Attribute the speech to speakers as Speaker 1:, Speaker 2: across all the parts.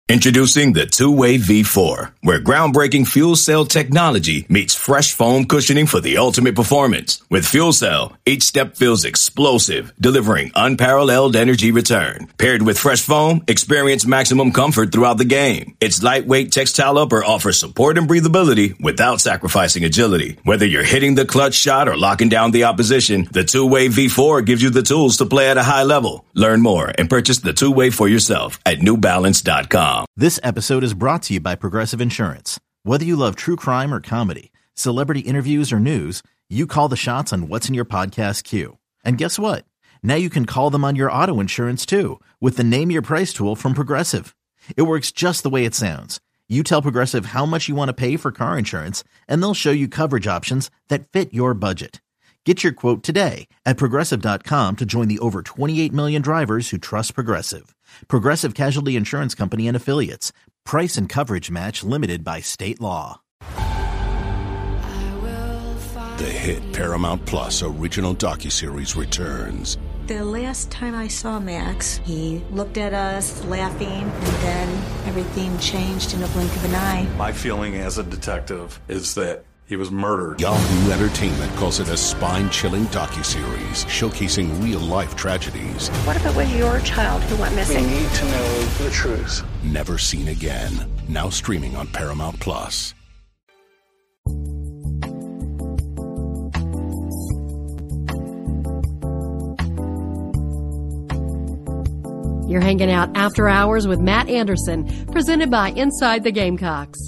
Speaker 1: Introducing the Two-Way V4, where groundbreaking fuel cell technology meets fresh foam cushioning for the ultimate performance. With Fuel Cell, each step feels explosive, delivering unparalleled energy return. Paired with fresh foam, experience maximum comfort throughout the game. Its lightweight textile upper offers support and breathability without sacrificing agility. Whether you're hitting the clutch shot or locking down the opposition, the Two-Way V4 gives you the tools to play at a high level. Learn more and purchase the Two-Way for yourself at newbalance.com.
Speaker 2: This episode is brought to you by Progressive Insurance. Whether you love true crime or comedy, celebrity interviews or news, you call the shots on what's in your podcast queue. And guess what? Now you can call them on your auto insurance too with the Name Your Price tool from Progressive. It works just the way it sounds. You tell Progressive how much you want to pay for car insurance, and they'll show you coverage options that fit your budget. Get your quote today at Progressive.com to join the over 28 million drivers who trust Progressive. Progressive Casualty Insurance Company and Affiliates. Price and coverage match limited by state law.
Speaker 3: The hit Paramount Plus original docuseries returns.
Speaker 4: The last time I saw Max, he looked at us laughing, and then everything changed in a blink of an eye.
Speaker 5: My feeling as a detective is that he was murdered.
Speaker 3: Yahoo Entertainment calls it a spine-chilling docuseries showcasing real-life tragedies.
Speaker 6: What if it was your child who went missing?
Speaker 7: We need to know the truth.
Speaker 3: Never seen again. Now streaming on Paramount Plus.
Speaker 8: You're hanging out after hours with Matt Anderson, presented by Inside the Gamecocks.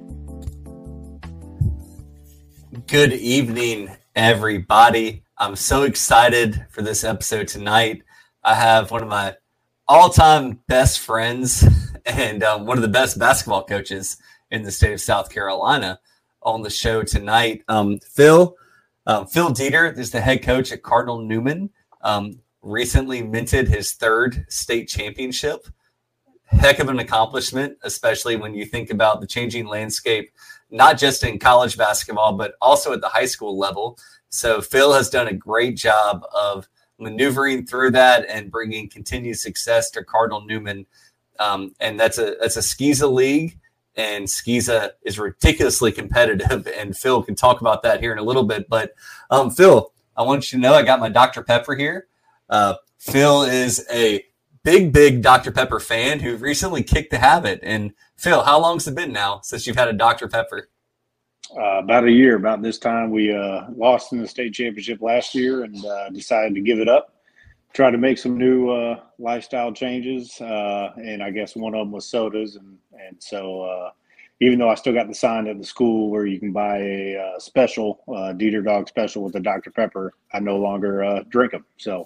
Speaker 9: Good evening, everybody. I'm so excited for this episode tonight. I have one of my all-time best friends and one of the best basketball coaches in the state of South Carolina on the show tonight. Phil Dieter is the head coach at Cardinal Newman. Recently minted his third state championship. Heck of an accomplishment, especially when you think about the changing landscape, not just in college basketball, but also at the high school level. So Phil has done a great job of maneuvering through that and bringing continued success to Cardinal Newman. And that's a SCISA league, and SCISA is ridiculously competitive. And Phil can talk about that here in a little bit. But Phil, I want you to know I got my Dr. Pepper here. Phil is a big Dr. Pepper fan who recently kicked the habit. And Phil, how long's it been now since you've had a Dr. Pepper?
Speaker 10: About a year. About this time, we lost in the state championship last year and decided to give it up, try to make some new lifestyle changes. And I guess one of them was sodas. And so even though I still got the sign at the school where you can buy a special, Dieter Dog special with a Dr. Pepper, I no longer drink them. So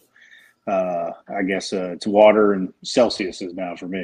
Speaker 10: I guess it's water and Celsius is now for me.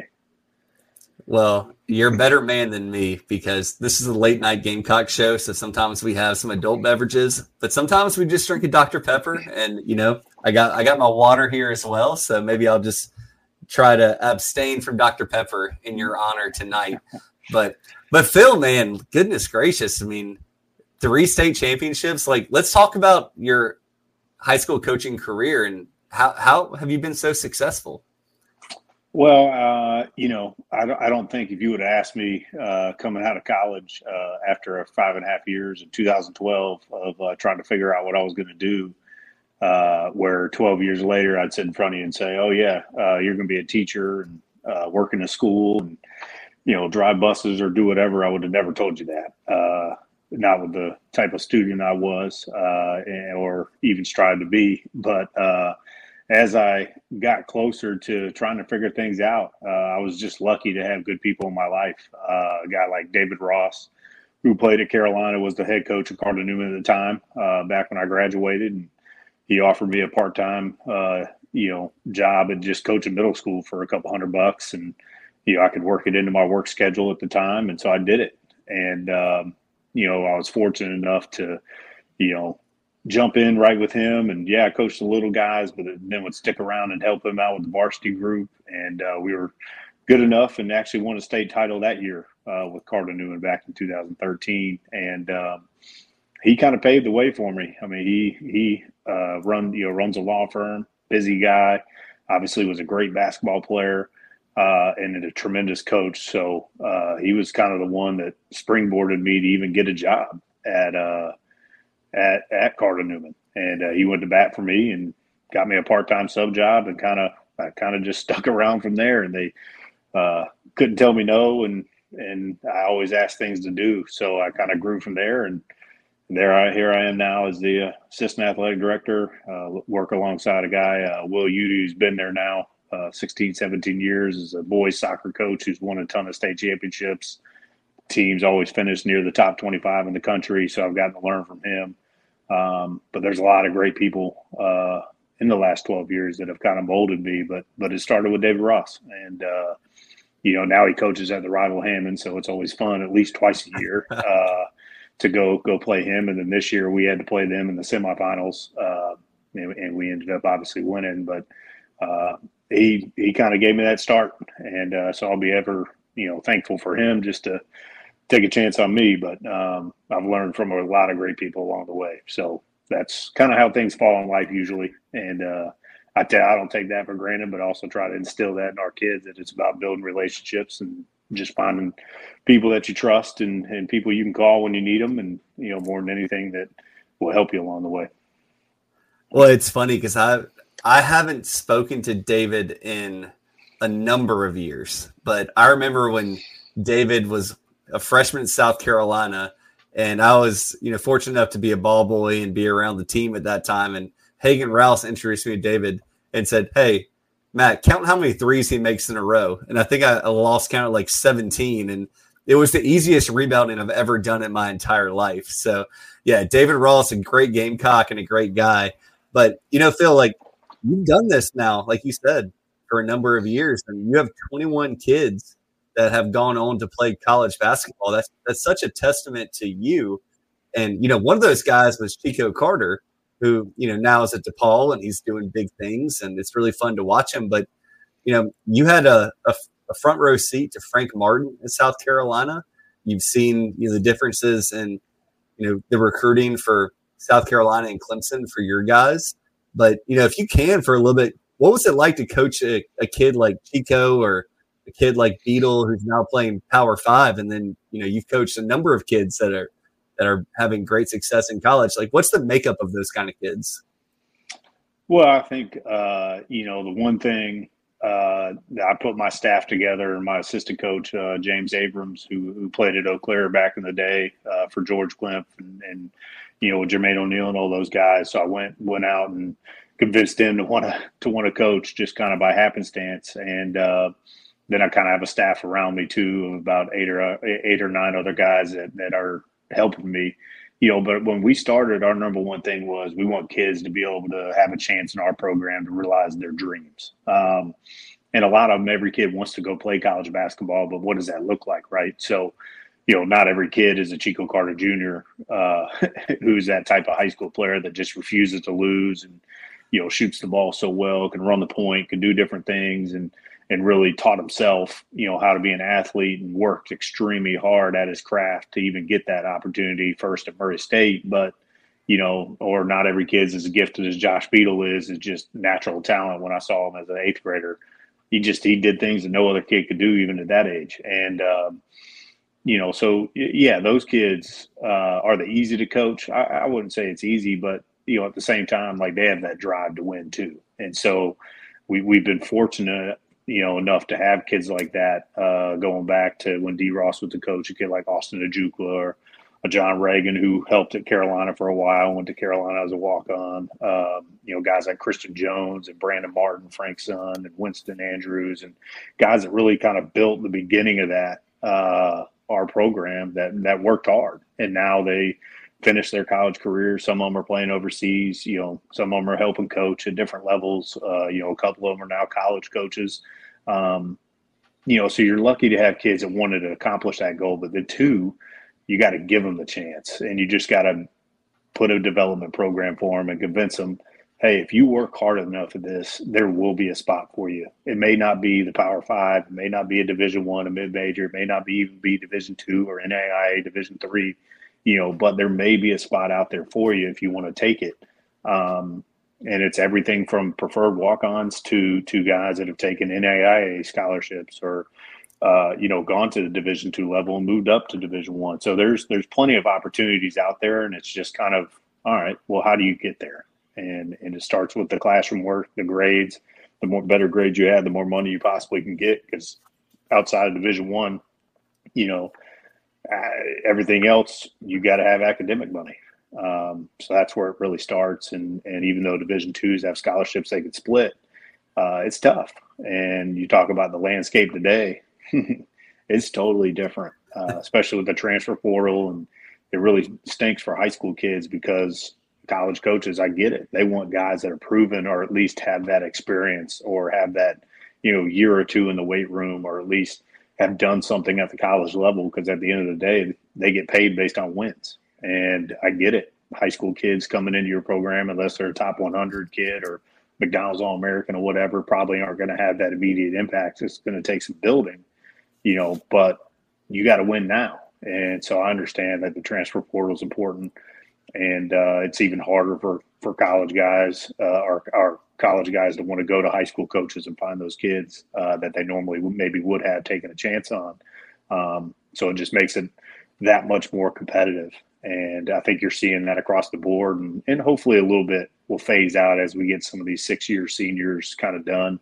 Speaker 9: Well, you're a better man than me because this is a late night Gamecock show. So sometimes we have some adult beverages, but sometimes we just drink a Dr. Pepper. And, you know, I got my water here as well. So maybe I'll just try to abstain from Dr. Pepper in your honor tonight. But Phil, man, goodness gracious. I mean, 3 state championships. Like, let's talk about your high school coaching career and how have you been so successful?
Speaker 10: Well, you know, I don't think if you would have asked me coming out of college after 5.5 years in 2012 of trying to figure out what I was going to do, where 12 years later I'd sit in front of you and say, oh, yeah, you're going to be a teacher and work in a school and, you know, drive buses or do whatever, I would have never told you that. Not with the type of student I was or even strive to be. But as I got closer to trying to figure things out, I was just lucky to have good people in my life. A guy like David Ross, who played at Carolina, was the head coach of Cardinal Newman at the time, back when I graduated. And he offered me a part-time, job at just coaching middle school for a couple $100. And, you know, I could work it into my work schedule at the time. And so I did it. And, I was fortunate enough to, jump in right with him. And I coached the little guys, but then would stick around and help him out with the varsity group. And we were good enough and actually won a state title that year with Cardinal Newman back in 2013. And he kind of paved the way for me. I mean, he runs a law firm, busy guy, obviously was a great basketball player. and a tremendous coach. So he was kind of the one that springboarded me to even get a job at Cardinal Newman. And he went to bat for me and got me a part-time sub job, and I kind of just stuck around from there. And they couldn't tell me no, and I always asked things to do. So I kind of grew from there, and here I am now as the assistant athletic director, work alongside a guy, Will Udy, who's been there now 16, 17 years as a boys soccer coach who's won a ton of state championships. Teams always finish near the top 25 in the country, so I've gotten to learn from him. But there's a lot of great people in the last 12 years that have kind of molded me, but it started with David Ross. And, now he coaches at the rival Hammond, so it's always fun at least twice a year to go play him. And then this year we had to play them in the semifinals, and we ended up obviously winning. But he kind of gave me that start, and so I'll be ever thankful for him just to take a chance on me. But I've learned from a lot of great people along the way. So that's kind of how things fall in life usually. And I don't take that for granted, but also try to instill that in our kids, that it's about building relationships and just finding people that you trust and people you can call when you need them, and more than anything that will help you along the way.
Speaker 9: Well, it's funny because I haven't spoken to David in a number of years, but I remember when David was a freshman in South Carolina, and I was fortunate enough to be a ball boy and be around the team at that time. And Hagen Rouse introduced me to David and said, "Hey, Matt, count how many threes he makes in a row." And I think I lost count at like 17. And it was the easiest rebounding I've ever done in my entire life. So, yeah, David Ross, a great Gamecock and a great guy. But, Phil, like, you've done this now, like you said, for a number of years. And you have 21 kids that have gone on to play college basketball. That's such a testament to you. And, one of those guys was Chico Carter, who, now is at DePaul and he's doing big things, and it's really fun to watch him. But, you had a front row seat to Frank Martin in South Carolina. You've seen, the differences in, the recruiting for South Carolina and Clemson for your guys. But, if you can for a little bit, what was it like to coach a kid like Chico or a kid like Beetle, who's now playing Power 5? And then, you've coached a number of kids that are having great success in college. Like, what's the makeup of those kind of kids?
Speaker 10: Well, I think, the one thing that I put my staff together, and my assistant coach, James Abrams, who played at Eau Claire back in the day for George Klemp and Jermaine O'Neal and all those guys. So I went out and convinced them to want to coach just kind of by happenstance. And then I kind of have a staff around me too of about eight or nine other guys that are helping me, but when we started, our number one thing was we want kids to be able to have a chance in our program to realize their dreams. And a lot of them, every kid wants to go play college basketball, but what does that look like? Right. So, not every kid is a Chico Carter Jr. Who's that type of high school player that just refuses to lose and, shoots the ball so well, can run the point, can do different things, and really taught himself, how to be an athlete, and worked extremely hard at his craft to even get that opportunity first at Murray State. But, or not every kid's as gifted as Josh Beetle is just natural talent. When I saw him as an eighth grader, he did things that no other kid could do even at that age. And, so, yeah, those kids are they easy to coach? I wouldn't say it's easy, but, at the same time, like, they have that drive to win too. And so we've been fortunate, enough to have kids like that, going back to when D. Ross was the coach, a kid like Austin Ajukla or a John Reagan, who helped at Carolina for a while, went to Carolina as a walk-on, guys like Christian Jones and Brandon Martin, Frank's son, and Winston Andrews, and guys that really kind of built the beginning of that, our program that worked hard. And now they finish their college career. Some of them are playing overseas, some of them are helping coach at different levels. A couple of them are now college coaches. So you're lucky to have kids that wanted to accomplish that goal, but the two, you got to give them the chance, and you just got to put a development program for them and convince them, hey, if you work hard enough at this, there will be a spot for you. It may not be the Power 5, it may not be a Division I, a mid-major, it may not even be Division II or NAIA Division III, but there may be a spot out there for you if you want to take it. And it's everything from preferred walk-ons to guys that have taken NAIA scholarships or, gone to the Division II level and moved up to Division I. So there's plenty of opportunities out there, and it's just kind of, all right, well, how do you get there? And it starts with the classroom work, the grades. The more better grades you have, the more money you possibly can get, because outside of Division I, everything else, you got to have academic money. So that's where it really starts. And even though Division IIs have scholarships they could split, it's tough. And you talk about the landscape today, it's totally different, especially with the transfer portal. And it really stinks for high school kids because college coaches, I get it. They want guys that are proven or at least have that experience or have that, year or two in the weight room, or at least have done something at the college level, because at the end of the day, they get paid based on wins. And I get it. High school kids coming into your program, unless they're a top 100 kid or McDonald's All-American or whatever, probably aren't going to have that immediate impact. It's going to take some building, but you got to win now. And so I understand that the transfer portal is important. And it's even harder for college guys, our college guys, to want to go to high school coaches and find those kids that they normally maybe would have taken a chance on. So it just makes it that much more competitive. And I think you're seeing that across the board, and hopefully a little bit will phase out as we get some of these 6-year seniors kind of done,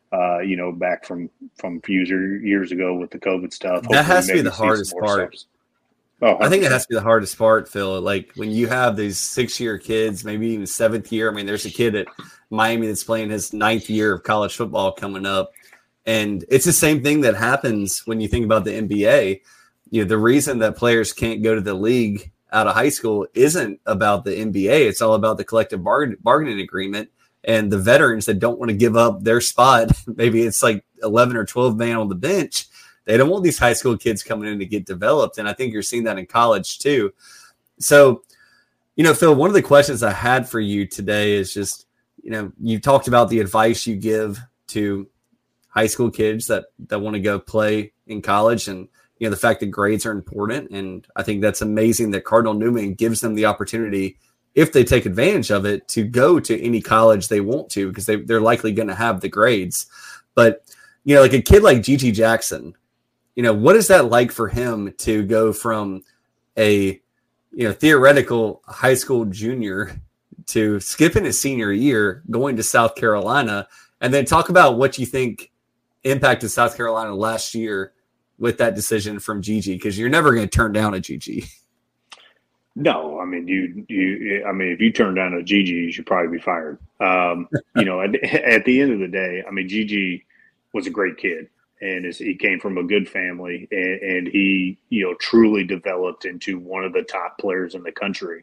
Speaker 10: back from a few years ago with the COVID stuff.
Speaker 9: That has to be the hardest part.
Speaker 10: Oh,
Speaker 9: I think it has to be the hardest part, Phil. Like when you have these 6-year kids, maybe even 7th year. I mean, there's a kid at Miami that's playing his 9th year of college football coming up. And it's the same thing that happens when you think about the NBA. The reason that players can't go to the league out of high school isn't about the NBA. It's all about the collective bargaining agreement and the veterans that don't want to give up their spot. Maybe it's like 11 or 12 man on the bench. They don't want these high school kids coming in to get developed. And I think you're seeing that in college too. So, Phil, one of the questions I had for you today is just, you talked about the advice you give to high school kids that want to go play in college, and, the fact that grades are important. And I think that's amazing that Cardinal Newman gives them the opportunity, if they take advantage of it, to go to any college they want to, because they're likely going to have the grades. But, like a kid like Gigi Jackson, what is that like for him to go from a, theoretical high school junior to skipping his senior year, going to South Carolina, and then talk about what you think impacted South Carolina last year with that decision from Gigi, because you're never going to turn down a Gigi.
Speaker 10: No, I mean, if you turn down a Gigi, you should probably be fired. At the end of the day, I mean, Gigi was a great kid. And he came from a good family, and he, truly developed into one of the top players in the country,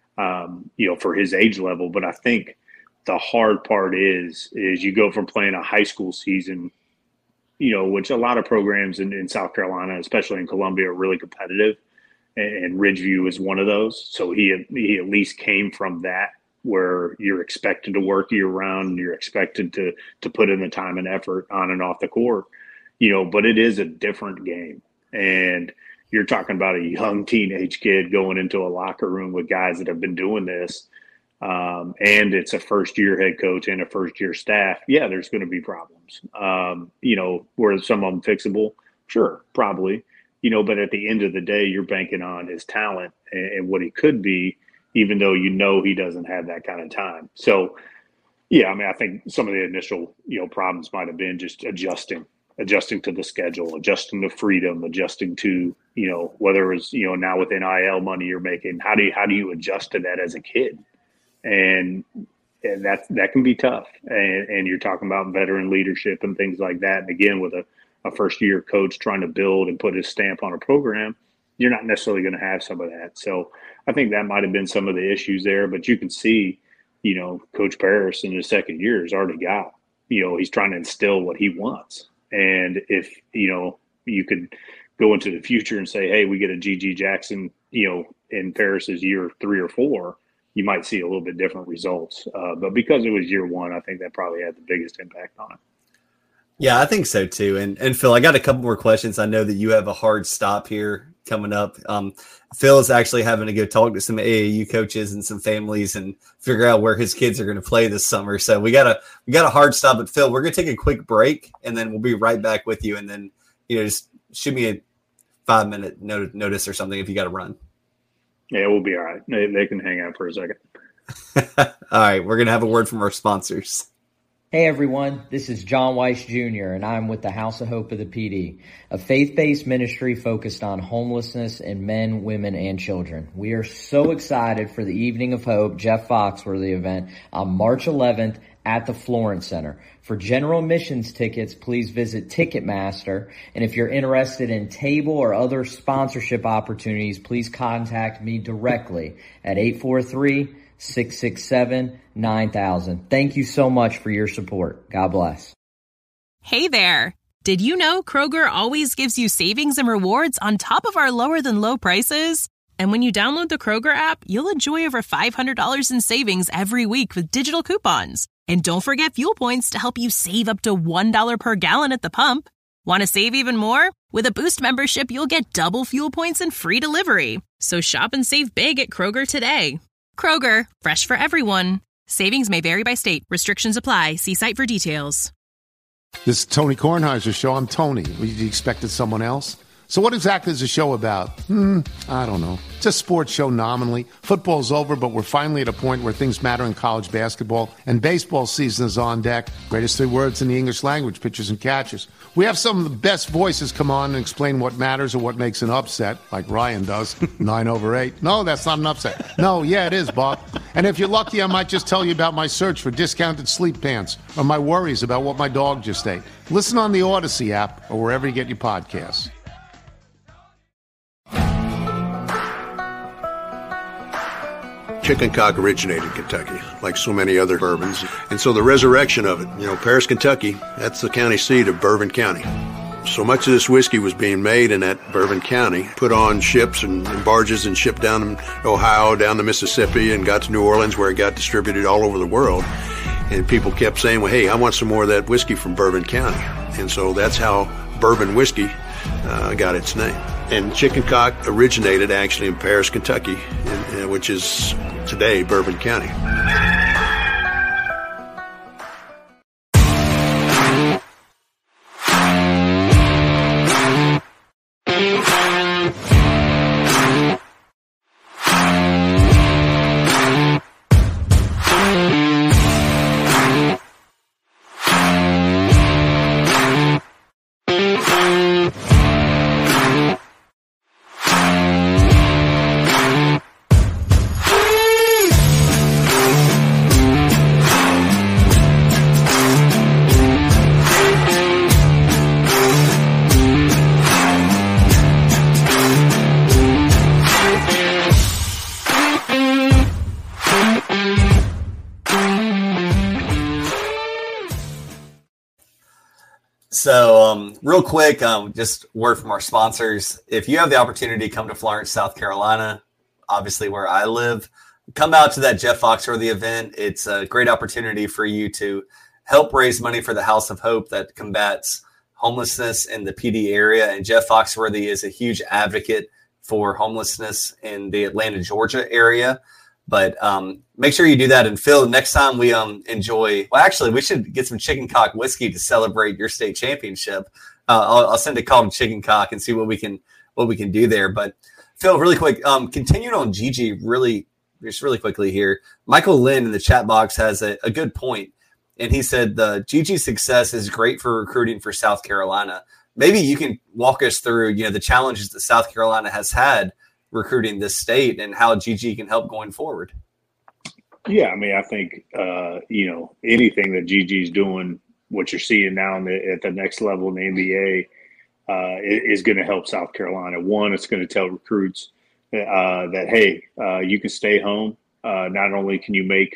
Speaker 10: for his age level. But I think the hard part is you go from playing a high school season, which a lot of programs in South Carolina, especially in Columbia, are really competitive, and Ridgeview is one of those. So he at least came from that, where you're expected to work year round, and you're expected to put in the time and effort on and off the court. But it is a different game. And you're talking about a young teenage kid going into a locker room with guys that have been doing this. And it's a first-year head coach and a first-year staff. Yeah, there's going to be problems. Were some of them fixable? Sure, probably. But at the end of the day, you're banking on his talent and what he could be, even though he doesn't have that kind of time. So, yeah, I mean, I think some of the initial, problems might have been just adjusting to the schedule, adjusting to freedom, adjusting to, whether it was, now with NIL money you're making, how do you adjust to that as a kid? And that can be tough. And you're talking about veteran leadership and things like that. And again, with a first year coach trying to build and put his stamp on a program, you're not necessarily going to have some of that. So I think that might've been some of the issues there, but you can see, Coach Paris in his second year has already got, he's trying to instill what he wants. And if, you could go into the future and say, hey, we get a Gigi Jackson, in Paris's year 3 or 4, you might see a little bit different results. But because it was year 1, I think that probably had the biggest impact on it.
Speaker 9: Yeah, I think so too. And Phil, I got a couple more questions. I know that you have a hard stop here coming up. Phil is actually having to go talk to some AAU coaches and some families and figure out where his kids are going to play this summer. So we got a hard stop at Phil. We're going to take a quick break, and then we'll be right back with you. And then, just shoot me a 5-minute notice or something if you got to run.
Speaker 10: Yeah, we'll be all right. They can hang out for a second.
Speaker 9: All right, we're going to have a word from our sponsors.
Speaker 11: Hey everyone, this is John Weiss Jr., and I'm with the House of Hope of the PD, a faith-based ministry focused on homelessness in men, women, and children. We are so excited for the Evening of Hope, Jeff Foxworthy event on March 11th at the Florence Center. For general admissions tickets, please visit Ticketmaster, and if you're interested in table or other sponsorship opportunities, please contact me directly at 843-667-9000. Thank you so much for your support. God bless.
Speaker 12: Hey there. Did you know Kroger always gives you savings and rewards on top of our lower than low prices? And when you download the Kroger app, you'll enjoy over $500 in savings every week with digital coupons. And don't forget fuel points to help you save up to $1 per gallon at the pump. Want to save even more? With a Boost membership, you'll get double fuel points and free delivery. So shop and save big at Kroger today. Kroger, fresh for everyone. Savings may vary by state. Restrictions apply. See site for details.
Speaker 3: This is Tony Kornheiser's show. I'm Tony. You expected someone else? So what exactly is the show about? I don't know. It's a sports show nominally. Football's over, but we're finally at a point where things matter in college basketball, and baseball season is on deck. Greatest 3 words in the English language, pitchers and catchers. We have some of the best voices come on and explain what matters or what makes an upset, like Ryan does, 9/8. No, that's not an upset. No, yeah, it is, Bob. And if you're lucky, I might just tell you about my search for discounted sleep pants or my worries about what my dog just ate. Listen on the Odyssey app or wherever you get your podcasts.
Speaker 13: Chicken cock originated in Kentucky, like so many other bourbons. And so the resurrection of it, Paris, Kentucky, that's the county seat of Bourbon County. So much of this whiskey was being made in that Bourbon County, put on ships and barges and shipped down to Ohio, down to Mississippi, and got to New Orleans, where it got distributed all over the world. And people kept saying, well, hey, I want some more of that whiskey from Bourbon County. And so that's how bourbon whiskey got its name. And chicken cock originated actually in Paris, Kentucky, which is today Bourbon County.
Speaker 9: So real quick, just word from our sponsors. If you have the opportunity to come to Florence, South Carolina, obviously where I live, come out to that Jeff Foxworthy event. It's a great opportunity for you to help raise money for the House of Hope that combats homelessness in the PD area. And Jeff Foxworthy is a huge advocate for homelessness in the Atlanta, Georgia area. But make sure you do that. And Phil, next time we enjoy, well, actually, we should get some chicken cock whiskey to celebrate your state championship. I'll send a call to Chicken Cock and see what we can do there. But Phil, really quick, continuing on Gigi, really quickly here. Michael Lynn in the chat box has a good point, and he said the Gigi's success is great for recruiting for South Carolina. Maybe you can walk us through, the challenges that South Carolina has had recruiting this state and how Gigi can help going forward.
Speaker 10: Yeah, I mean, I think, anything that Gigi's doing, what you're seeing now at the next level in the NBA is going to help South Carolina. One, it's going to tell recruits that, hey, you can stay home. Not only can you make,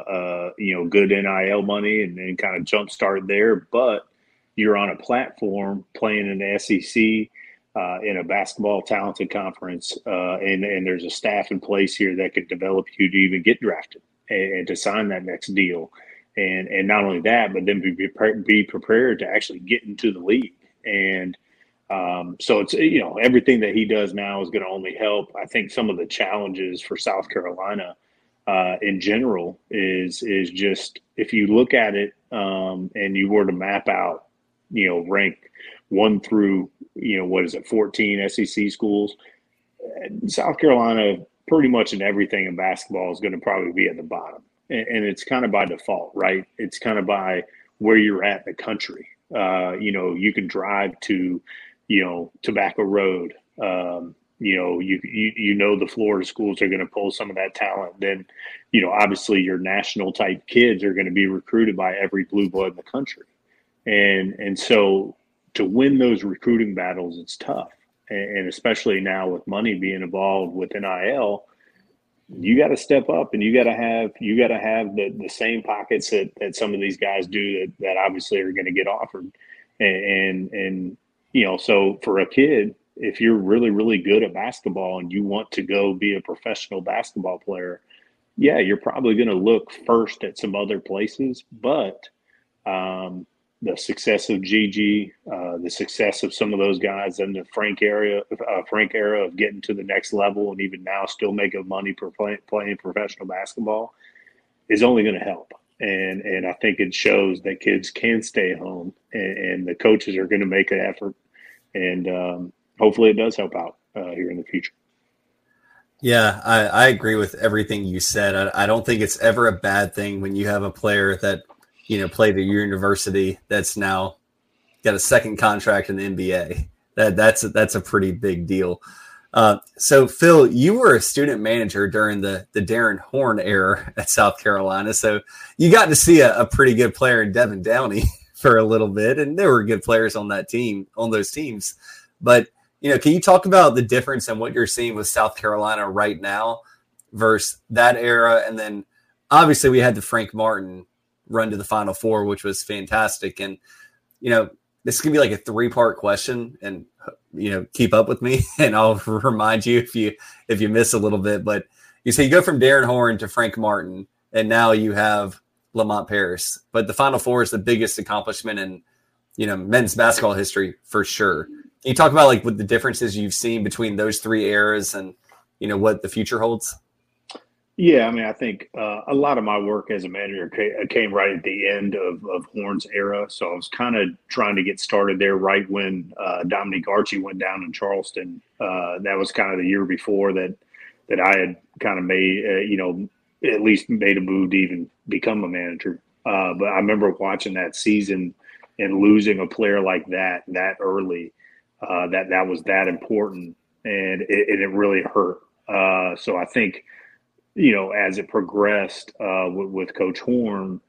Speaker 10: good NIL money and then kind of jumpstart there, but you're on a platform playing in the SEC, in a basketball talented conference, and there's a staff in place here that could develop you to even get drafted and to sign that next deal. And not only that, but then be prepared to actually get into the league. And So it's, you know, everything that he does now is going to only help. I think some of the challenges for South Carolina in general is just, if you look at it and you were to map out, you know, rank 1 through, you know, what is it, 14 SEC schools, South Carolina pretty much in everything in basketball is going to probably be at the bottom. And it's kind of by default, right? It's kind of by where you're at in the country. You know, you can drive to, you know, Tobacco Road. You know, you know the Florida schools are going to pull some of that talent. Then, you know, obviously your national type kids are going to be recruited by every blue blood in the country. And so to win those recruiting battles, it's tough. And especially now with money being involved with NIL, you got to step up and you got to have the same pockets that some of these guys do that obviously are going to get offered. And you know, so for a kid, if you're really, really good at basketball and you want to go be a professional basketball player, yeah, you're probably going to look first at some other places. But the success of Gigi, the success of some of those guys in the Frank era of getting to the next level and even now still making money for playing professional basketball is only going to help. And I think it shows that kids can stay home and the coaches are going to make an effort. And hopefully it does help out here in the future.
Speaker 9: Yeah, I agree with everything you said. I don't think it's ever a bad thing when you have a player that, you know, played at your university that's now got a second contract in the NBA. That's a pretty big deal. So, Phil, you were a student manager during the Darren Horn era at South Carolina. So you got to see a pretty good player in Devin Downey for a little bit. And there were good players on those teams. But, you know, can you talk about the difference in what you're seeing with South Carolina right now versus that era? And then obviously we had the Frank Martin run to the Final Four, which was fantastic. And, you know, this can be like a 3-part question, and, you know, keep up with me and I'll remind you if you miss a little bit. But you say you go from Darren Horn to Frank Martin, and now you have Lamont Paris. But the Final Four is the biggest accomplishment in, you know, men's basketball history for sure. Can you talk about like what the differences you've seen between those 3 eras and, you know, what the future holds?
Speaker 10: Yeah, I mean, I think a lot of my work as a manager came right at the end of Horn's era. So I was kind of trying to get started there right when Dominique Archie went down in Charleston. That was kind of the year before that I had kind of made, you know, at least made a move to even become a manager. But I remember watching that season and losing a player like that early, that was that important, and it really hurt. So I think, you know, as it progressed with Coach Horn,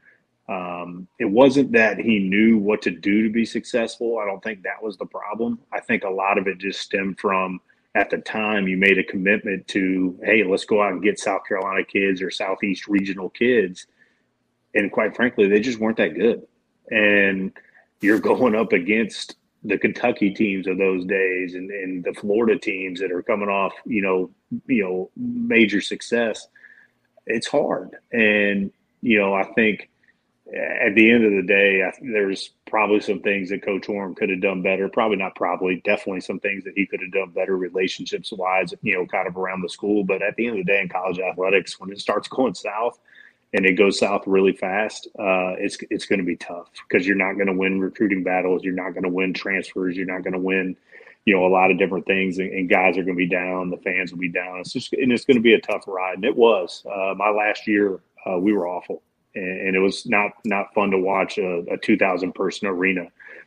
Speaker 10: it wasn't that he knew what to do to be successful. I don't think that was the problem. I think a lot of it just stemmed from, at the time, you made a commitment to, hey, let's go out and get South Carolina kids or Southeast regional kids. And quite frankly, they just weren't that good. And you're going up against the Kentucky teams of those days and the Florida teams that are coming off, you know, major success. It's hard. And, you know, I think at the end of the day, there's probably some things that Coach Horn could have done better. Definitely some things that he could have done better relationships wise, you know, kind of around the school. But at the end of the day in college athletics, when it starts going south and it goes south really fast, it's going to be tough because you're not going to win recruiting battles. You're not going to win transfers. You're not going to win, you know, a lot of different things, and guys are going to be down. The fans will be down. It's going to be a tough ride. And it was my last year. We were awful, and it was not fun to watch a 2,000 person arena.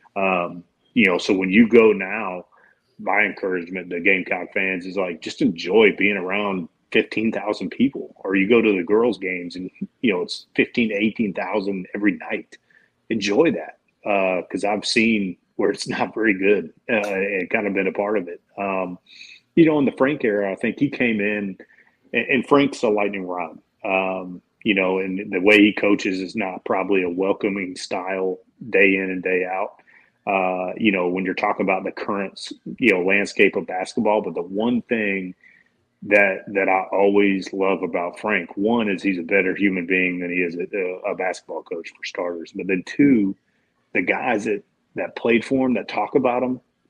Speaker 10: You know, so when you go now, my encouragement to Gamecock fans is like, just enjoy being around 15,000 people, or you go to the girls' games and, you know, it's 15 to 18,000 every night. Enjoy that, because I've seen where it's not very good and kind of been a part of it. You know, in the Frank era, I think he came in, and Frank's a lightning rod. You know, and the way he coaches is not probably a welcoming style day in and day out. You know, when you're talking about the current, you know, landscape of basketball, but the one thing that I always love about Frank, one, is he's a better human being than he is a basketball coach, for starters. But then two, the guys that played for him, that talk about him,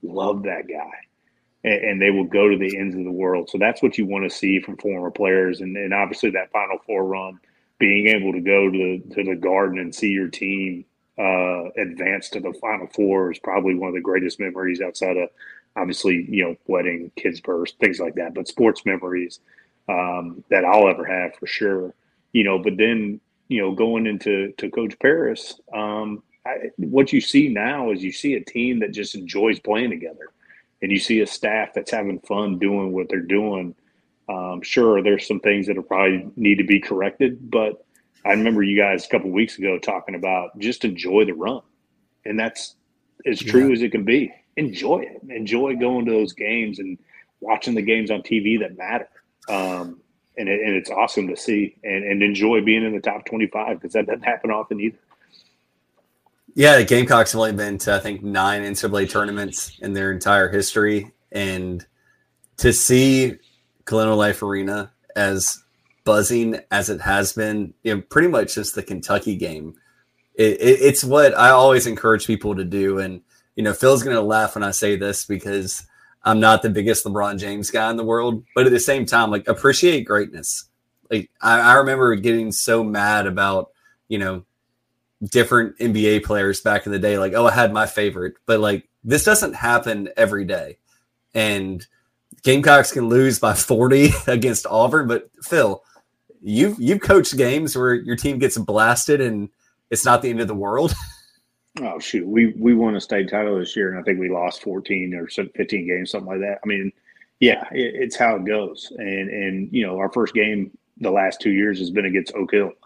Speaker 10: loved that guy. And they will go to the ends of the world. So that's what you want to see from former players. And obviously that Final Four run, being able to go to the Garden and see your team advance to the Final Four is probably one of the greatest memories outside of, obviously, wedding, kids' births, things like that. But sports memories that I'll ever have for sure. But then, going into Coach Paris, what you see now is you see a team that just enjoys playing together. And you see a staff that's having fun doing what they're doing. Sure, there's some things that will probably need to be corrected, but I remember you guys a couple of weeks ago talking about just enjoy the run. And that's as true as it can be. Enjoy it. Enjoy going to those games and watching the games on TV that matter. And it's awesome to see and enjoy being in the top 25 because that doesn't happen often either.
Speaker 9: Yeah, the Gamecocks have only been to, I think, 9 NCAA tournaments in their entire history. And to see Colonial Life Arena as buzzing as it has been, pretty much just the Kentucky game, it's what I always encourage people to do. And, Phil's going to laugh when I say this because I'm not the biggest LeBron James guy in the world. But at the same time, appreciate greatness. I remember getting so mad about, different NBA players back in the day, I had my favorite, but this doesn't happen every day. And Gamecocks can lose by 40 against Auburn, but Phil, you've coached games where your team gets blasted and it's not the end of the world.
Speaker 10: Oh shoot, we won a state title this year, and I think we lost 14 or 15 games, something like that. I mean, yeah, it's how it goes. And our first game the last 2 years has been against Oak Hill.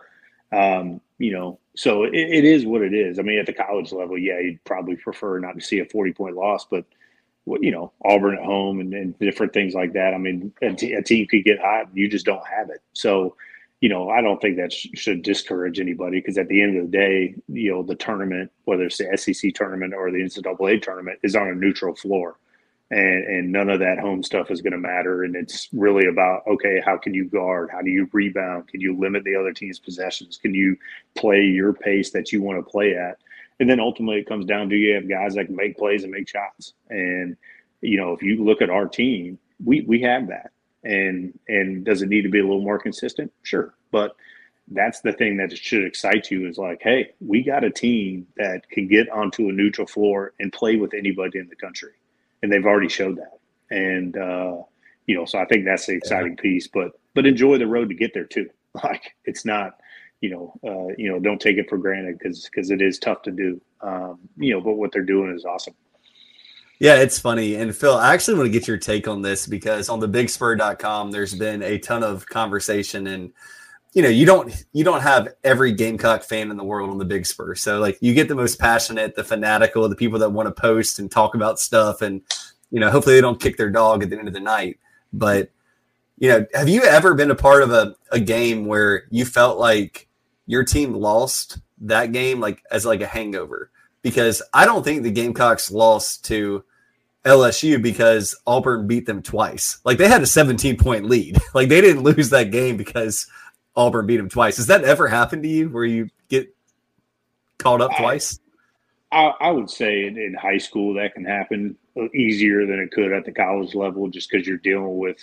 Speaker 10: So it is what it is. I mean, at the college level, yeah, you'd probably prefer not to see a 40-point loss, but Auburn at home and different things like that. I mean, a team could get hot, you just don't have it. So, I don't think that should discourage anybody because at the end of the day, the tournament, whether it's the SEC tournament or the NCAA tournament, is on a neutral floor. And none of that home stuff is going to matter. And it's really about, okay, how can you guard? How do you rebound? Can you limit the other team's possessions? Can you play your pace that you want to play at? And then ultimately it comes down to you have guys that can make plays and make shots. And, if you look at our team, we have that. And does it need to be a little more consistent? Sure. But that's the thing that should excite you is hey, we got a team that can get onto a neutral floor and play with anybody in the country. And they've already showed that. And, so I think that's the exciting piece, but enjoy the road to get there too. It's not, don't take it for granted because it is tough to do. But what they're doing is awesome.
Speaker 9: Yeah, it's funny. And Phil, I actually want to get your take on this because on thebigspur.com, there's been a ton of conversation and, you don't have every Gamecock fan in the world on the Big Spur. So you get the most passionate, the fanatical, the people that want to post and talk about stuff. And, hopefully they don't kick their dog at the end of the night. But, have you ever been a part of a game where you felt like your team lost that game, as a hangover? Because I don't think the Gamecocks lost to LSU because Auburn beat them twice. They had a 17-point lead. They didn't lose that game because Auburn beat them twice. Has that ever happened to you where you get called up twice?
Speaker 10: I would say in high school that can happen easier than it could at the college level just because you're dealing with,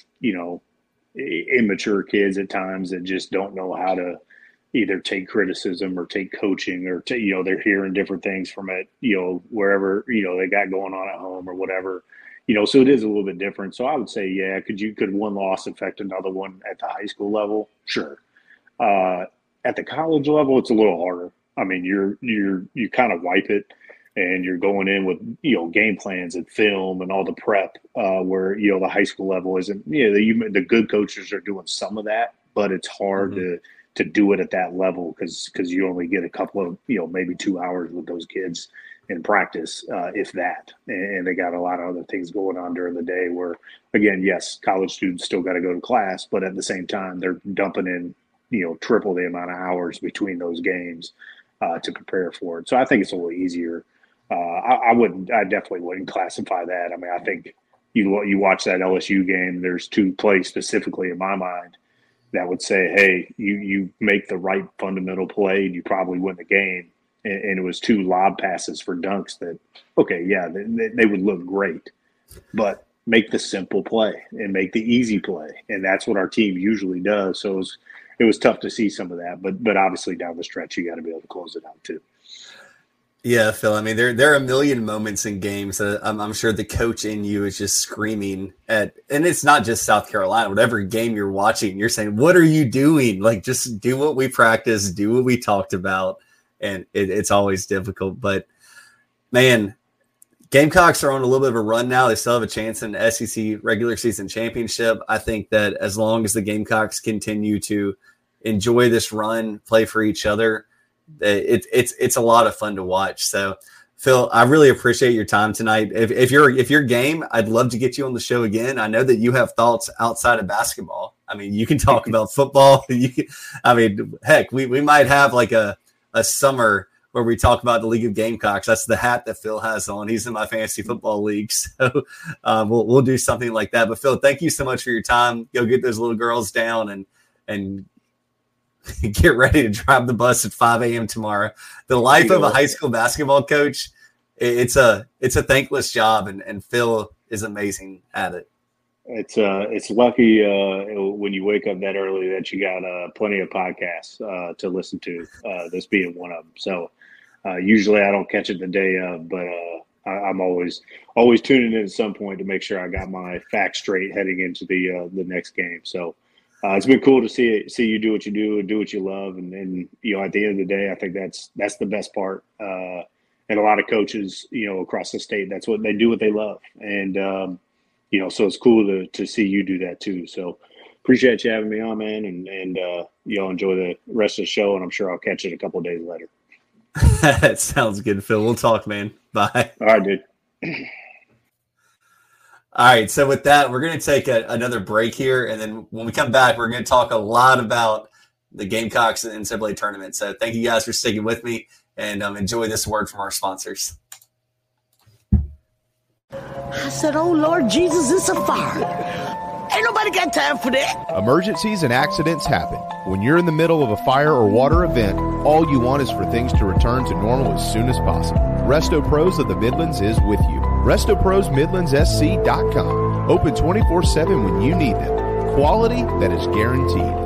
Speaker 10: immature kids at times that just don't know how to either take criticism or take coaching or, they're hearing different things from it, wherever, they got going on at home or whatever. So it is a little bit different. So I would say, yeah, could one loss affect another one at the high school level? Sure. At the college level, it's a little harder. I mean, you kind of wipe it and you're going in with, game plans and film and all the prep, where, the high school level isn't, the good coaches are doing some of that, but it's hard to do it at that level because you only get a couple of, maybe 2 hours with those kids in practice, if that. And they got a lot of other things going on during the day where, again, yes, college students still got to go to class, but at the same time, they're dumping in, triple the amount of hours between those games to prepare for it. So I think it's a little easier. I definitely wouldn't classify that. I mean, I think you watch that LSU game, there's two plays specifically in my mind that would say, hey, you make the right fundamental play and you probably win the game. and it was 2 lob passes for dunks that, okay, yeah, they would look great, but make the simple play and make the easy play. And that's what our team usually does. So it was tough to see some of that, but obviously down the stretch, you got to be able to close it out too.
Speaker 9: Yeah, Phil. I mean, there are a million moments in games that I'm sure the coach in you is just screaming at, and it's not just South Carolina. Whatever game you're watching, you're saying, "What are you doing? Like, just do what we practiced, do what we talked about." And it's always difficult. But man, Gamecocks are on a little bit of a run now. They still have a chance in the SEC regular season championship. I think that as long as the Gamecocks continue to enjoy this run, play for each other, it's a lot of fun to watch. So, Phil, I really appreciate your time tonight. If you're game, I'd love to get you on the show again. I know that you have thoughts outside of basketball. I mean, you can talk about football. Heck, we might have like a summer where we talk about the League of Gamecocks. That's the hat that Phil has on. He's in my fantasy football league. So we'll do something like that. But Phil, thank you so much for your time. Go get those little girls down and get ready to drive the bus at 5 a.m. tomorrow. The life of a high school basketball coach, it's a thankless job, and Phil is amazing at it.
Speaker 10: It's lucky when you wake up that early that you got plenty of podcasts to listen to, this being one of them. So usually I don't catch it the day of, but I'm always tuning in at some point to make sure I got my facts straight heading into the next game. So it's been cool to see you do what you do and do what you love. And at the end of the day, I think that's the best part. And a lot of coaches, across the state, that's what they do, what they love. And, so it's cool to see you do that too. So appreciate you having me on, man. And enjoy the rest of the show. And I'm sure I'll catch it a couple of days later.
Speaker 9: That sounds good, Phil. We'll talk, man. Bye.
Speaker 10: All right, dude.
Speaker 9: All right, so with that, we're going to take another break here, and then when we come back, we're going to talk a lot about the Gamecocks and NCAA tournament. So thank you guys for sticking with me, and enjoy this word from our sponsors.
Speaker 14: I said, oh, Lord Jesus, it's a fire. Ain't nobody got time for that.
Speaker 15: Emergencies and accidents happen. When you're in the middle of a fire or water event, all you want is for things to return to normal as soon as possible. Resto Pros of the Midlands is with you. RestoProsMidlandsSC.com. Open 24/7 when you need them. Quality that is guaranteed.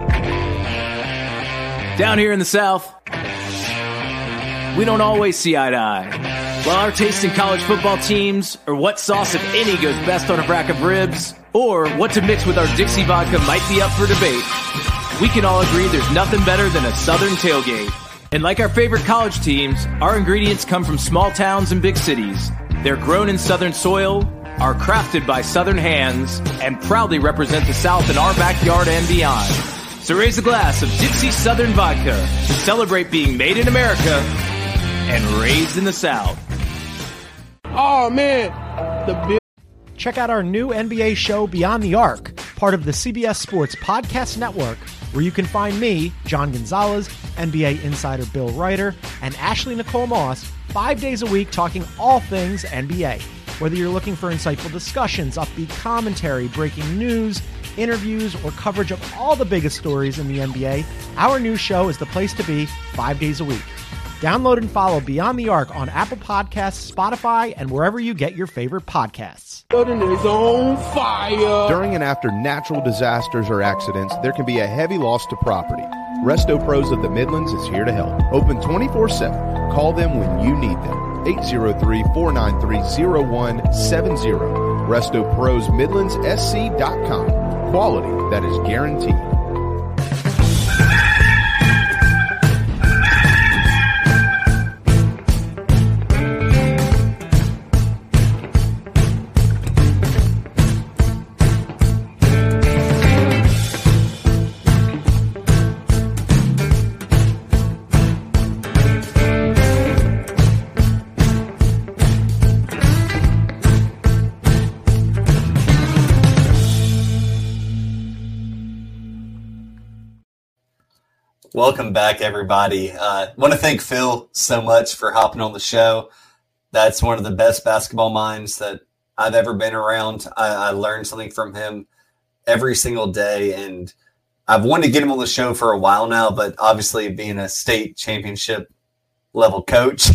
Speaker 16: Down here in the South, we don't always see eye to eye. While our taste in college football teams, or what sauce, if any, goes best on a rack of ribs, or what to mix with our Dixie vodka might be up for debate, we can all agree there's nothing better than a Southern tailgate. And like our favorite college teams, our ingredients come from small towns and big cities. They're grown in Southern soil, are crafted by Southern hands, and proudly represent the South in our backyard and beyond. So raise a glass of Dixie Southern Vodka to celebrate being made in America and raised in the South.
Speaker 17: Oh, man.
Speaker 18: Check out our new NBA show, Beyond the Arc, part of the CBS Sports Podcast Network, where you can find me, John Gonzalez, NBA insider Bill Ryder, and Ashley Nicole Moss 5 days a week talking all things NBA. Whether you're looking for insightful discussions, upbeat commentary, breaking news, interviews, or coverage of all the biggest stories in the NBA, our new show is the place to be 5 days a week. Download and follow Beyond the Arc on Apple Podcasts, Spotify, and wherever you get your favorite podcasts.
Speaker 17: Is on fire.
Speaker 15: During and after natural disasters or accidents, there can be a heavy loss to property. Resto Pros of the Midlands is here to help. Open 24/7. Call them when you need them. 803-493-0170. RestoProsMidlandsSC.com. Quality that is guaranteed.
Speaker 9: Welcome back, everybody. Want to thank Phil so much for hopping on the show. That's one of the best basketball minds that I've ever been around. I learned something from him every single day, and I've wanted to get him on the show for a while now, but obviously being a state championship level coach.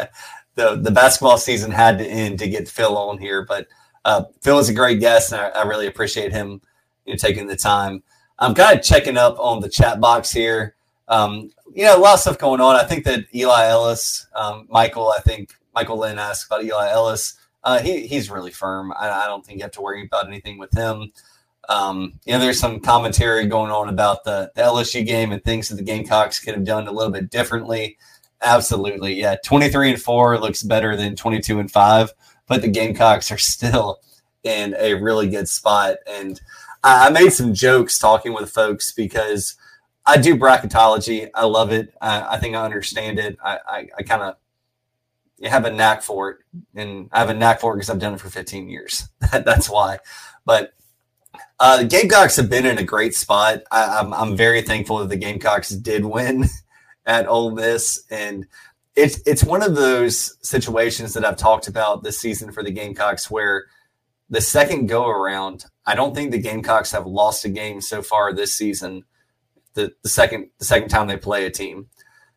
Speaker 9: The basketball season had to end to get Phil on here, but Phil is a great guest, and I really appreciate him taking the time. I'm kind of checking up on the chat box here. A lot of stuff going on. I think that Eli Ellis, Michael Lynn asked about Eli Ellis. He's really firm. I don't think you have to worry about anything with him. There's some commentary going on about the LSU game and things that the Gamecocks could have done a little bit differently. Absolutely. Yeah. 23-4 looks better than 22-5, but the Gamecocks are still in a really good spot. And I made some jokes talking with folks because I do bracketology. I love it. I think I understand it. I kind of have a knack for it. And I have a knack for it because I've done it for 15 years. That's why. But the Gamecocks have been in a great spot. I'm very thankful that the Gamecocks did win at Ole Miss. And it's one of those situations that I've talked about this season for the Gamecocks where the second go around, I don't think the Gamecocks have lost a game so far this season. The second time they play a team.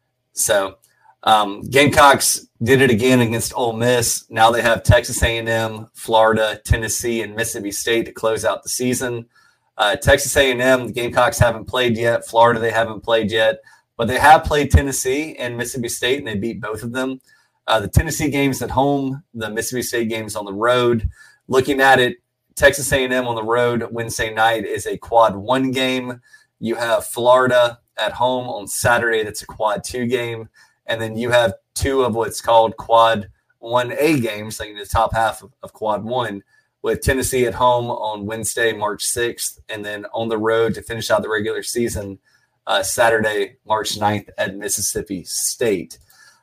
Speaker 9: So Gamecocks did it again against Ole Miss. Now they have Texas A&M, Florida, Tennessee, and Mississippi State to close out the season. Texas A&M, the Gamecocks haven't played yet. Florida, they haven't played yet. But they have played Tennessee and Mississippi State, and they beat both of them. The Tennessee game's at home. The Mississippi State game's on the road. Looking at it, Texas A&M on the road Wednesday night is a quad 1 game. You have Florida at home on Saturday. That's a quad 2 game. And then you have 2 of what's called quad 1A games, like in the top half of quad 1, with Tennessee at home on Wednesday, March 6th, and then on the road to finish out the regular season Saturday, March 9th at Mississippi State.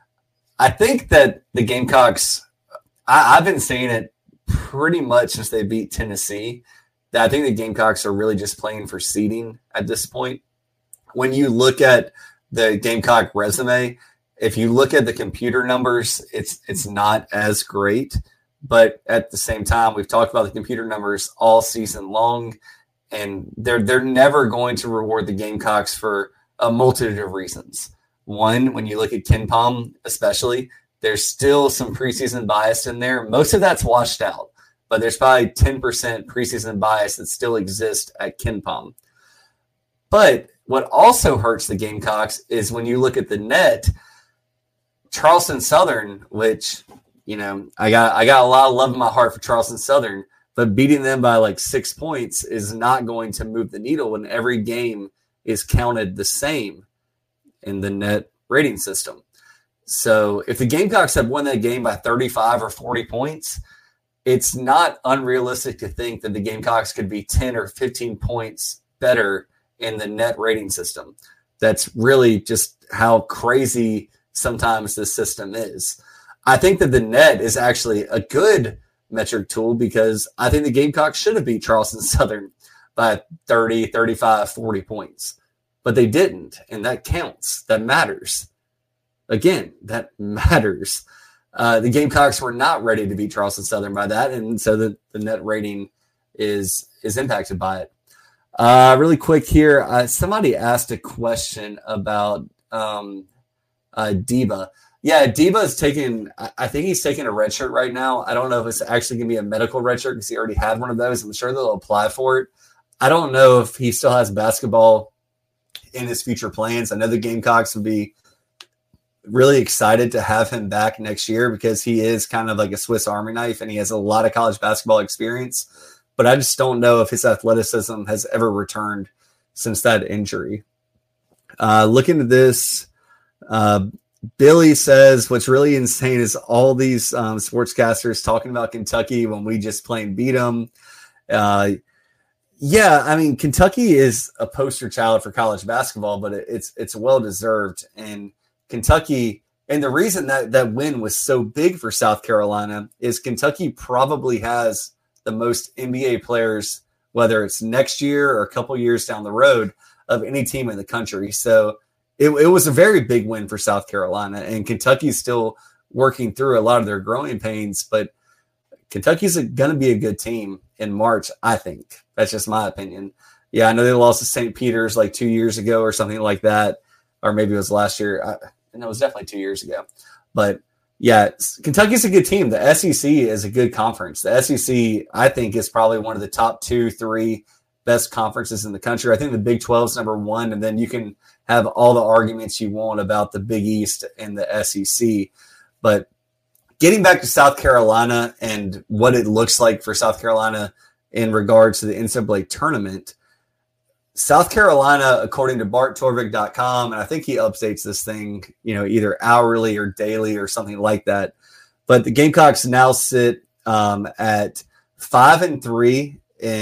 Speaker 9: I think that the Gamecocks, I've been saying it pretty much since they beat Tennessee, that I think the Gamecocks are really just playing for seeding at this point. When you look at the Gamecock resume, if you look at the computer numbers, it's not as great. But at the same time, we've talked about the computer numbers all season long, and they're never going to reward the Gamecocks for a multitude of reasons. One, when you look at KenPom especially, there's still some preseason bias in there. Most of that's washed out, but there's probably 10% preseason bias that still exists at KenPom. But what also hurts the Gamecocks is when you look at the net, Charleston Southern, which, I got a lot of love in my heart for Charleston Southern, but beating them by like 6 points is not going to move the needle when every game is counted the same in the net rating system. So if the Gamecocks had won that game by 35 or 40 points, it's not unrealistic to think that the Gamecocks could be 10 or 15 points better in the net rating system. That's really just how crazy sometimes this system is. I think that the net is actually a good metric tool because I think the Gamecocks should have beat Charleston Southern by 30, 35, 40 points. But they didn't, and that counts. That matters. Again, that matters. The Gamecocks were not ready to beat Charleston Southern by that, and so the net rating is impacted by it. Really quick here, somebody asked a question about Deba. Yeah, Deba is taking, I think he's taking a red shirt right now. I don't know if it's actually going to be a medical red shirt because he already had one of those. I'm sure they'll apply for it. I don't know if he still has basketball in his future plans. I know the Gamecocks would be really excited to have him back next year because he is kind of like a Swiss Army knife and he has a lot of college basketball experience. But I just don't know if his athleticism has ever returned since that injury. Looking at this, Billy says, what's really insane is all these sportscasters talking about Kentucky when we just plain beat them. Yeah, I mean, Kentucky is a poster child for college basketball, but it's well-deserved. And Kentucky, and the reason that win was so big for South Carolina is Kentucky probably has the most NBA players, whether it's next year or a couple years down the road, of any team in the country. So it was a very big win for South Carolina, and Kentucky's still working through a lot of their growing pains, but Kentucky's going to be a good team in March, I think. That's just my opinion. Yeah, I know they lost to St. Peter's like 2 years ago or something like that, or maybe it was last year. and it was definitely 2 years ago. But yeah, Kentucky's a good team. The SEC is a good conference. The SEC, I think, is probably one of the top 2-3 best conferences in the country. I think the Big 12 is number 1, and then you can have all the arguments you want about the Big East and the SEC. But getting back to South Carolina and what it looks like for South Carolina in regards to the NCAA tournament, South Carolina, according to BartTorvik.com, and I think he updates this thing, either hourly or daily or something like that. But the Gamecocks now sit at 4-3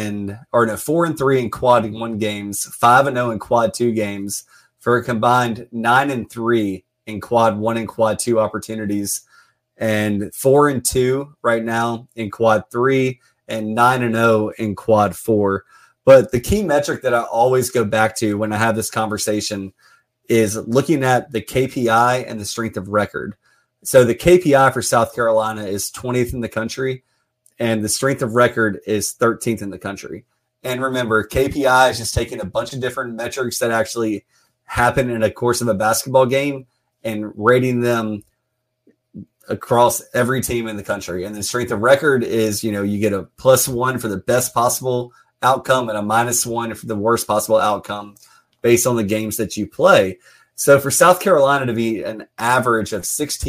Speaker 9: in quad 1 games, 5-0 in quad 2 games, for a combined 9-3 in quad 1 and quad 2 opportunities, and 4-2 right now in quad 3, and 9-0 in quad 4. But the key metric that I always go back to when I have this conversation is looking at the KPI and the strength of record. So the KPI for South Carolina is 20th in the country, and the strength of record is 13th in the country. And remember, KPI is just taking a bunch of different metrics that actually happen in a course of a basketball game and rating them across every team in the country. And the strength of record is, you get a +1 for the best possible outcome and a -1 for the worst possible outcome based on the games that you play. So for South Carolina to be an average of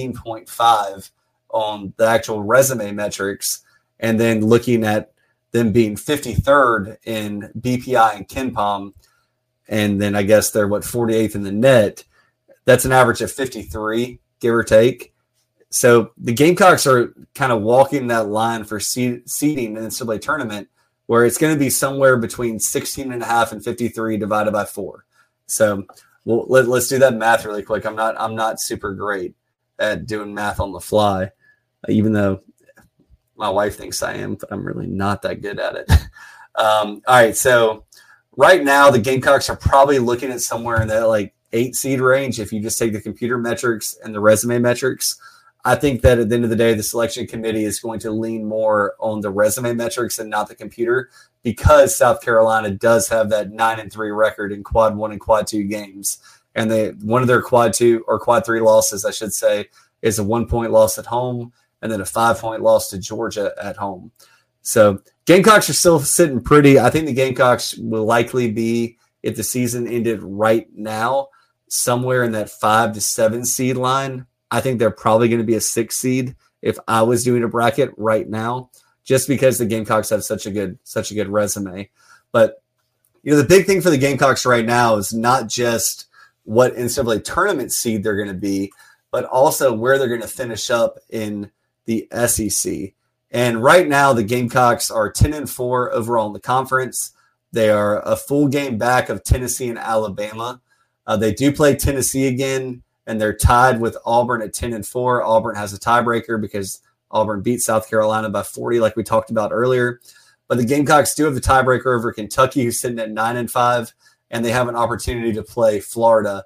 Speaker 9: 16.5 on the actual resume metrics, and then looking at them being 53rd in BPI and KenPom, and then I guess they're 48th in the net, that's an average of 53, give or take. So the Gamecocks are kind of walking that line for seeding in the NCAA tournament, where it's going to be somewhere between 16.5 and 53 divided by 4. So let's do that math really quick. I'm not super great at doing math on the fly, even though my wife thinks I am, but I'm really not that good at it. All right, so right now the Gamecocks are probably looking at somewhere in that 8 seed range if you just take the computer metrics and the resume metrics. I think that at the end of the day, the selection committee is going to lean more on the resume metrics and not the computer, because South Carolina does have that 9-3 record in quad 1 and quad 2 games. And one of their quad 2 or quad 3 losses, I should say, is a 1-point loss at home and then a 5-point loss to Georgia at home. So Gamecocks are still sitting pretty. I think the Gamecocks will likely be, if the season ended right now, somewhere in that 5 to 7 seed line. I think they're probably going to be a 6 seed if I was doing a bracket right now, just because the Gamecocks have such a good resume. But the big thing for the Gamecocks right now is not just what NCAA tournament seed they're going to be, but also where they're going to finish up in the SEC. And right now, the Gamecocks are 10-4 overall in the conference. They are a full game back of Tennessee and Alabama. They do play Tennessee again, and they're tied with Auburn at 10-4. Auburn has a tiebreaker because Auburn beat South Carolina by 40, like we talked about earlier. But the Gamecocks do have the tiebreaker over Kentucky, who's sitting at 9-5, and they have an opportunity to play Florida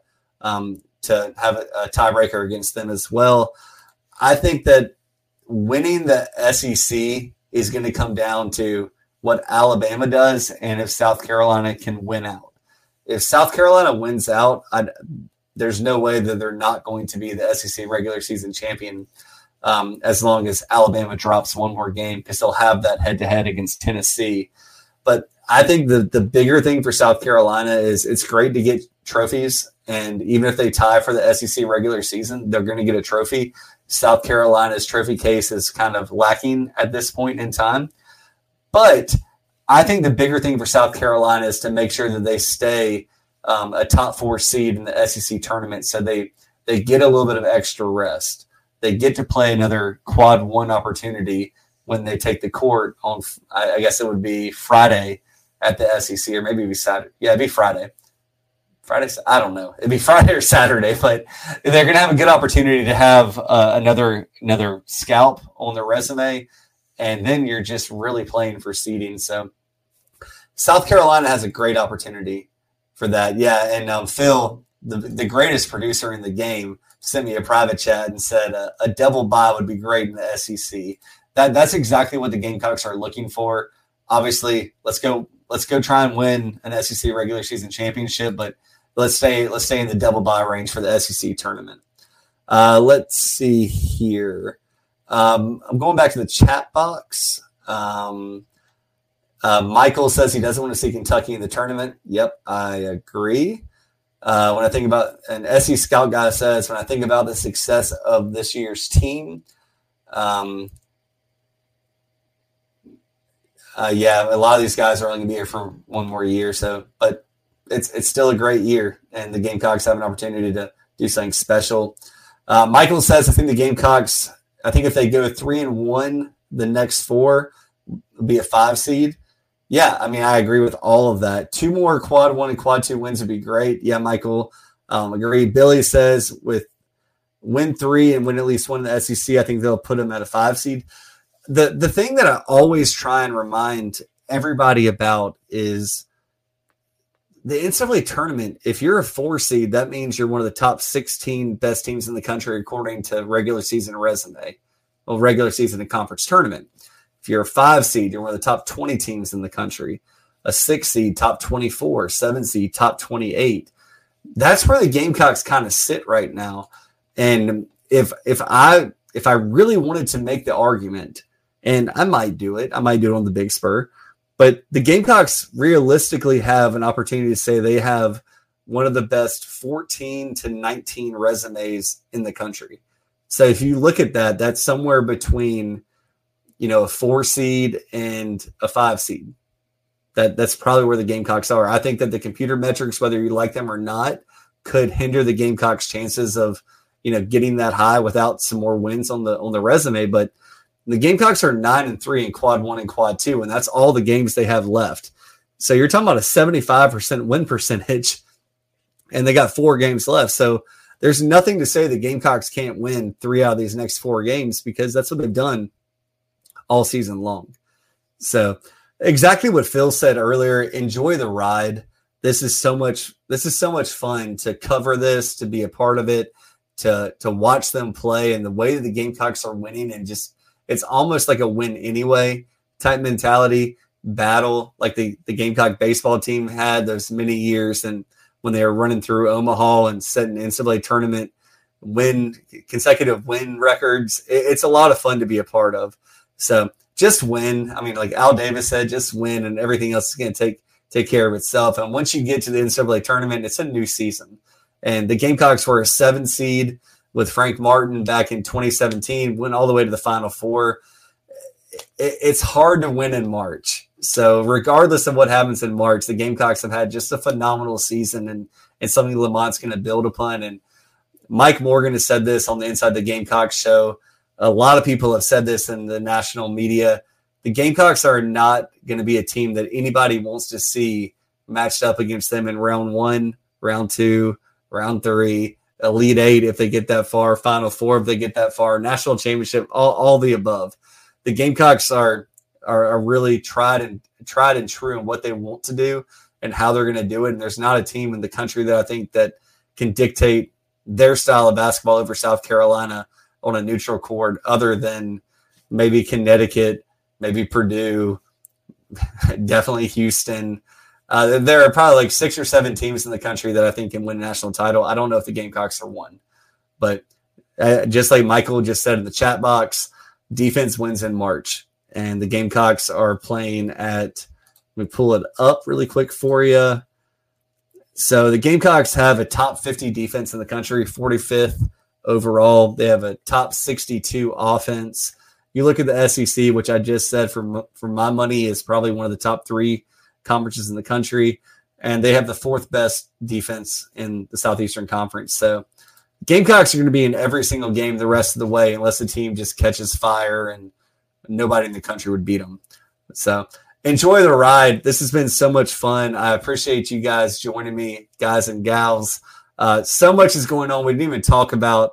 Speaker 9: to have a tiebreaker against them as well. I think that winning the SEC is going to come down to what Alabama does and if South Carolina can win out. If South Carolina wins out, there's no way that they're not going to be the SEC regular season champion as long as Alabama drops one more game, because they'll have that head-to-head against Tennessee. But I think the bigger thing for South Carolina is it's great to get trophies, and even if they tie for the SEC regular season, they're going to get a trophy. South Carolina's trophy case is kind of lacking at this point in time. But I think the bigger thing for South Carolina is to make sure that they stay a top 4 seed in the SEC tournament, so they get a little bit of extra rest. They get to play another quad 1 opportunity when they take the court on, I guess it would be Friday at the SEC, or maybe it'd be Saturday. Yeah, it'd be Friday. I don't know. It'd be Friday or Saturday, but they're going to have a good opportunity to have another scalp on their resume, and then you're just really playing for seeding. So South Carolina has a great opportunity for that. Yeah, and Phil, the greatest producer in the game, sent me a private chat and said a double bye would be great in the SEC. That's exactly what the Gamecocks are looking for. Obviously, let's go try and win an SEC regular season championship, but let's stay in the double bye range for the SEC tournament. Let's see here. I'm going back to the chat box. Michael says he doesn't want to see Kentucky in the tournament. Yep, I agree. When I think about, an SC Scout guy says, when I think about the success of this year's team, yeah, a lot of these guys are only going to be here for one more year. So, but it's still a great year, and the Gamecocks have an opportunity to do something special. Michael says, I think the Gamecocks, I think if they go 3-1 the next 4, it'll be a 5 seed. Yeah, I mean, I agree with all of that. 2 more quad 1 and quad 2 wins would be great. Yeah, Michael, agree. Billy says with win 3 and win at least 1 in the SEC, I think they'll put them at a 5 seed. The thing that I always try and remind everybody about is the NCAA tournament. If you're a 4 seed, that means you're one of the top 16 best teams in the country according to regular season resume. Well, regular season and conference tournament. If you're a 5 seed, you're one of the top 20 teams in the country. A 6 seed, top 24. 7 seed, top 28. That's where the Gamecocks kind of sit right now. And if I really wanted to make the argument, and I might do it on the Big Spur, but the Gamecocks realistically have an opportunity to say they have one of the best 14 to 19 resumes in the country. So if you look at that, that's somewhere between, a 4 seed and a 5 seed. That's probably where the Gamecocks are. I think that the computer metrics, whether you like them or not, could hinder the Gamecocks' chances of, getting that high without some more wins on the resume. But the Gamecocks are 9-3 in quad 1 and quad 2, and that's all the games they have left. So you're talking about a 75% win percentage, and they got 4 games left. So there's nothing to say the Gamecocks can't win 3 out of these next 4 games, because that's what they've done all season long. So exactly what Phil said earlier, enjoy the ride. This is so much fun to cover this, to be a part of it, to watch them play, and the way that the Gamecocks are winning, and just, it's almost like a win anyway type mentality battle, like the Gamecock baseball team had those many years, and when they were running through Omaha and setting NCAA tournament consecutive win records. It's a lot of fun to be a part of. So just win. I mean, like Al Davis said, just win, and everything else is going to take care of itself. And once you get to the NCAA tournament, it's a new season. And the Gamecocks were a 7 seed with Frank Martin back in 2017, went all the way to the Final Four. It's hard to win in March. So regardless of what happens in March, the Gamecocks have had just a phenomenal season, and something Lamont's going to build upon. And Mike Morgan has said this on the Inside the Gamecocks show. A lot of people have said this in the national media. The Gamecocks are not going to be a team that anybody wants to see matched up against them in round 1, round 2, round 3, Elite 8 if they get that far, Final Four if they get that far, national championship, all the above. The Gamecocks are really tried and true in what they want to do and how they're going to do it. And there's not a team in the country that I think that can dictate their style of basketball over South Carolina on a neutral court, other than maybe Connecticut, maybe Purdue, definitely Houston. There are probably like 6 or 7 teams in the country that I think can win a national title. I don't know if the Gamecocks are one, but just like Michael just said in the chat box, defense wins in March, and the Gamecocks are playing at, let me pull it up really quick for you. So the Gamecocks have a top 50 defense in the country, 45th overall. They have a top 62 offense. You look at the SEC, which I just said for my money is probably one of the top 3 conferences in the country, and they have the 4th best defense in the Southeastern Conference. So Gamecocks are going to be in every single game the rest of the way, unless the team just catches fire and nobody in the country would beat them. So enjoy the ride. This has been so much fun. I appreciate you guys joining me, guys and gals. So much is going on. We didn't talk about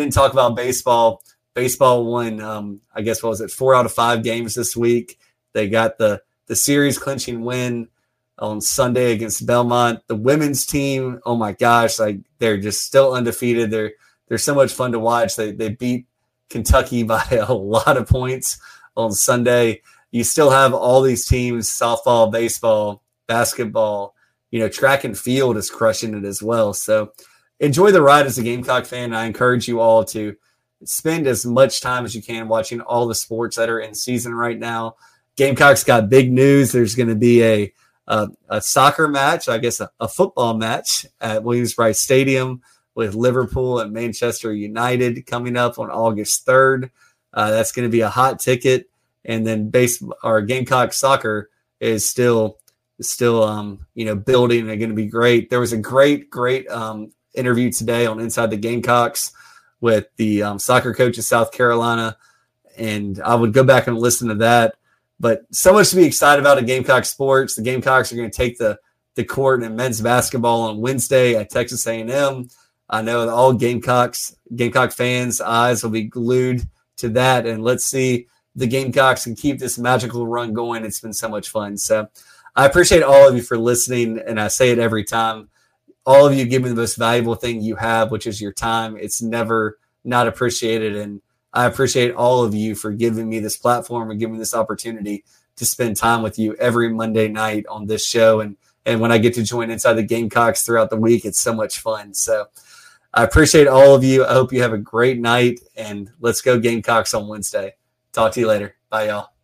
Speaker 9: baseball. Baseball won, I guess, 4 out of 5 games this week. They got the series clinching win on Sunday against Belmont. The women's team, oh my gosh, like they're just still undefeated. They're so much fun to watch. They beat Kentucky by a lot of points on Sunday. You still have all these teams, softball, baseball, basketball, track and field is crushing it as well. So enjoy the ride as a Gamecock fan. I encourage you all to spend as much time as you can watching all the sports that are in season right now. Gamecocks got big news. There's going to be a soccer match, I guess a football match at Williams-Brice Stadium with Liverpool and Manchester United coming up on August 3rd. That's going to be a hot ticket. And then our Gamecock soccer is still building and going to be great. There was a great interview today on Inside the Gamecocks with the soccer coach of South Carolina, and I would go back and listen to that. But so much to be excited about in Gamecock sports. The Gamecocks are going to take the court in men's basketball on Wednesday at Texas A&M. I know that all Gamecock fans' eyes will be glued to that, and let's see the Gamecocks can keep this magical run going. It's been so much fun. So I appreciate all of you for listening, and I say it every time. All of you give me the most valuable thing you have, which is your time. It's never not appreciated, and I appreciate all of you for giving me this platform and giving me this opportunity to spend time with you every Monday night on this show. And when I get to join Inside the Gamecocks throughout the week, it's so much fun. So I appreciate all of you. I hope you have a great night, and let's go Gamecocks on Wednesday. Talk to you later. Bye, y'all.